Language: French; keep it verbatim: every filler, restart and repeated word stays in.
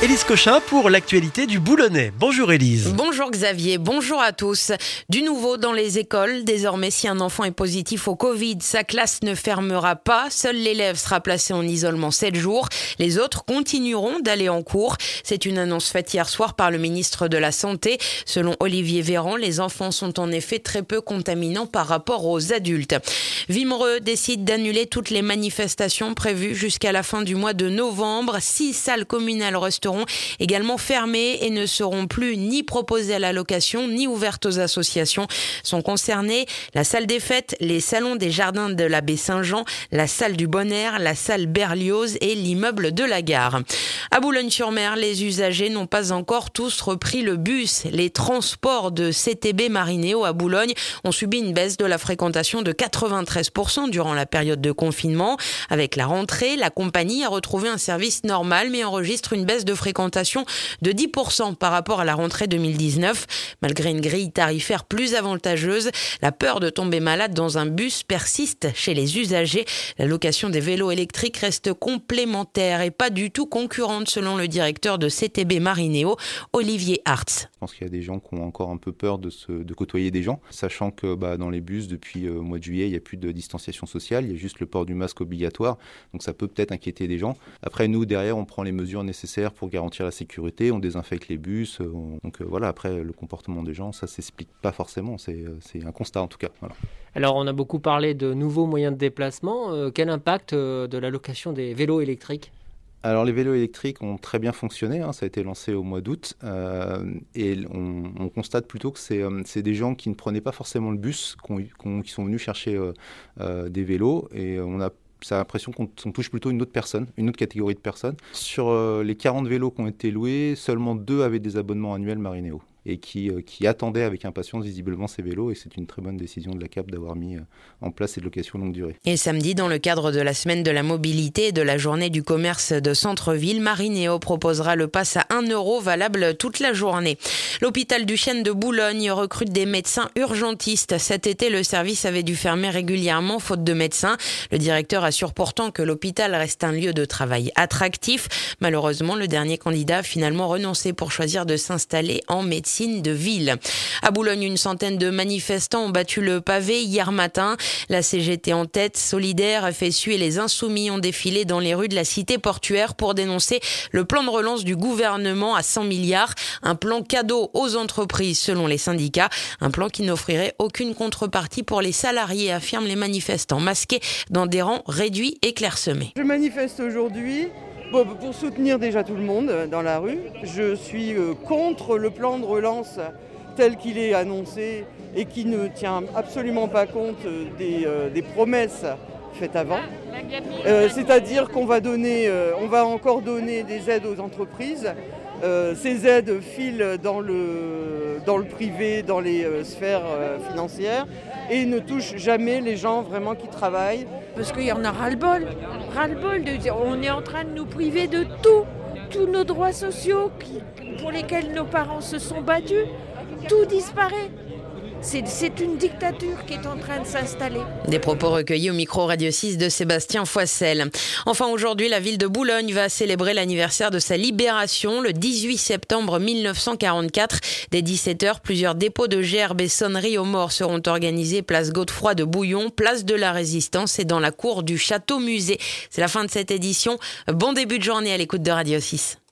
Élise Cochin pour l'actualité du Boulonnais. Bonjour Élise. Bonjour Xavier, bonjour à tous. Du nouveau dans les écoles, désormais si un enfant est positif au Covid, sa classe ne fermera pas. Seul l'élève sera placé en isolement sept jours. Les autres continueront d'aller en cours. C'est une annonce faite hier soir par le ministre de la Santé. Selon Olivier Véran, les enfants sont en effet très peu contaminants par rapport aux adultes. Wimereux décide d'annuler toutes les manifestations prévues jusqu'à la fin du mois de novembre. Six salles communales resteront également fermées et ne seront plus ni proposées à la location ni ouvertes aux associations. Sont concernés la salle des fêtes, les salons des jardins de la baie Saint-Jean, la salle du Bon Air, la salle Berlioz et l'immeuble de la gare. À Boulogne-sur-Mer, les usagers n'ont pas encore tous repris le bus. Les transports de C T B Marinéo à Boulogne ont subi une baisse de la fréquentation de quatre-vingt-treize pour cent durant la période de confinement. Avec la rentrée, la compagnie a retrouvé un service normal mais enregistre une baisse de fréquentation de dix pour cent par rapport à la rentrée deux mille dix-neuf. Malgré une grille tarifaire plus avantageuse, la peur de tomber malade dans un bus persiste chez les usagers. La location des vélos électriques reste complémentaire et pas du tout concurrente selon le directeur de C T B Marinéo, Olivier Hartz. Je pense qu'il y a des gens qui ont encore un peu peur de, se, de côtoyer des gens, sachant que bah, dans les bus, depuis le euh, mois de juillet, il n'y a plus de distanciation sociale, il y a juste le port du masque obligatoire, donc ça peut peut-être inquiéter des gens. Après, nous, derrière, on prend les mesures nécessaires pour garantir la sécurité, on désinfecte les bus, on... donc euh, voilà, après, le comportement des gens, ça ne s'explique pas forcément, c'est, euh, c'est un constat en tout cas. Voilà. Alors, on a beaucoup parlé de nouveaux moyens de déplacement, euh, quel impact euh, de la location des vélos électriques ? Alors les vélos électriques ont très bien fonctionné, hein, ça a été lancé au mois d'août euh, et on, on constate plutôt que c'est, euh, c'est des gens qui ne prenaient pas forcément le bus, qu'on, qu'on, qui sont venus chercher euh, euh, des vélos et on a ça a l'impression qu'on, qu'on touche plutôt une autre personne, une autre catégorie de personnes. Sur euh, les quarante vélos qui ont été loués, seulement deux avaient des abonnements annuels Marinéo et qui, euh, qui attendaient avec impatience visiblement ces vélos et c'est une très bonne décision de la C A P d'avoir mis euh, en place cette location longue durée. Et samedi, dans le cadre de la semaine de la mobilité et de la journée du commerce de centre-ville, Marinéo proposera le pass à un euro valable toute la journée. L'hôpital du Chêne de Boulogne recrute des médecins urgentistes. Cet été, le service avait dû fermer régulièrement faute de médecins. Le directeur assure pourtant que l'hôpital reste un lieu de travail attractif. Malheureusement, le dernier candidat a finalement renoncé pour choisir de s'installer en médecine de ville. À Boulogne, une centaine de manifestants ont battu le pavé hier matin. La C G T en tête, Solidaire, F S U et les Insoumis ont défilé dans les rues de la cité portuaire pour dénoncer le plan de relance du gouvernement à cent milliards. Un plan cadeau aux entreprises selon les syndicats. Un plan qui n'offrirait aucune contrepartie pour les salariés, affirment les manifestants masqués dans des rangs réduits et clairsemés. Je manifeste aujourd'hui pour soutenir déjà tout le monde dans la rue. Je suis contre le plan de relance tel qu'il est annoncé et qui ne tient absolument pas compte des, euh, des promesses faites avant. Euh, c'est-à-dire qu'on va donner, euh, on va encore donner des aides aux entreprises. Euh, ces aides filent dans le, dans le privé, dans les euh, sphères euh, financières et ne touchent jamais les gens vraiment qui travaillent. Parce qu'il y en a ras-le-bol, ras-le-bol. De, on est en train de nous priver de tout, tous nos droits sociaux qui, pour lesquels nos parents se sont battus, tout disparaît. C'est, c'est une dictature qui est en train de s'installer. Des propos recueillis au micro Radio six de Sébastien Foissel. Enfin, aujourd'hui, la ville de Boulogne va célébrer l'anniversaire de sa libération le dix-huit septembre mille neuf cent quarante-quatre. Dès dix-sept heures, plusieurs dépôts de gerbes et sonneries aux morts seront organisés place Godefroy de Bouillon, place de la Résistance et dans la cour du Château Musée. C'est la fin de cette édition. Bon début de journée à l'écoute de Radio six.